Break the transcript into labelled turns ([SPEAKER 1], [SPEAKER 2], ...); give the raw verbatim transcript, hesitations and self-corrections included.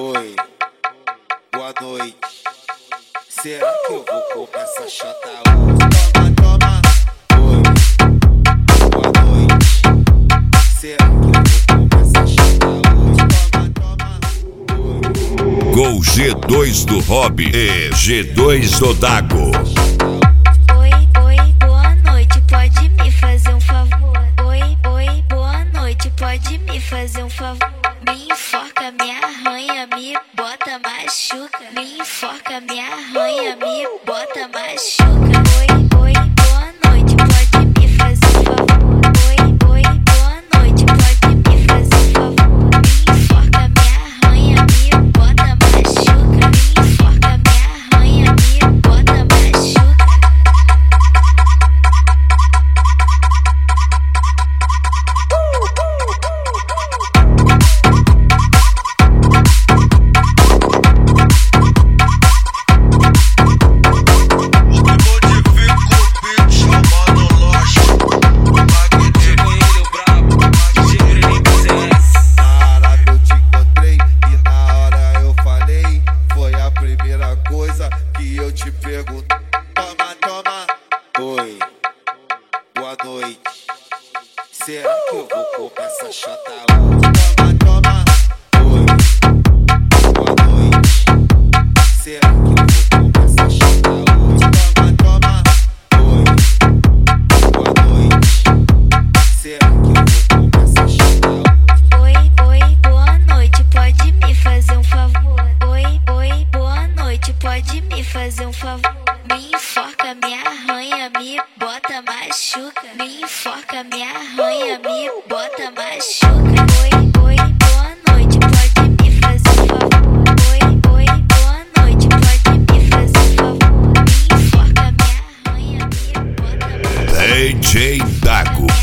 [SPEAKER 1] Oi, boa noite. Será que eu vou comer essa chota hoje? Toma, toma. Oi, boa noite. Será que eu vou comer essa chota hoje? Toma, toma. Oi.
[SPEAKER 2] Gol G dois do Hobby e G dois do Dago.
[SPEAKER 3] Oi, oi, boa noite, pode me fazer um favor? Oi, oi, boa noite, pode me fazer um favor? Me enforca, me arranha, me bota, machuca. Me enforca, me arranha, me bota, machuca. Oi, oi, boa noite, pode me fazer um favor? Oi, oi, boa noite, pode me fazer um favor? Me enforca, me arranha, me bota, machuca. Me enforca, me arranha, me bota, machuca.
[SPEAKER 1] Que eu te pergunto, toma, toma. Oi, boa noite. Será que eu vou comer essa chota hoje? Toma, toma. Oi, boa noite. Será que eu vou comer essa chota hoje? Toma, toma. Oi, boa noite. Será que eu vou comer essa chota hoje?
[SPEAKER 3] Oi, oi, boa noite, pode me fazer um favor? Oi, oi, boa noite, pode me fazer um favor? Me enforca, me arranha, me bota, machuca. Me enforca, me arranha, me bota, machuca. Oi, oi, boa noite, pode me fazer um favor? Oi, oi, boa noite, pode me fazer um favor? Me enforca, me arranha, me bota, machuca.
[SPEAKER 2] D J Dago.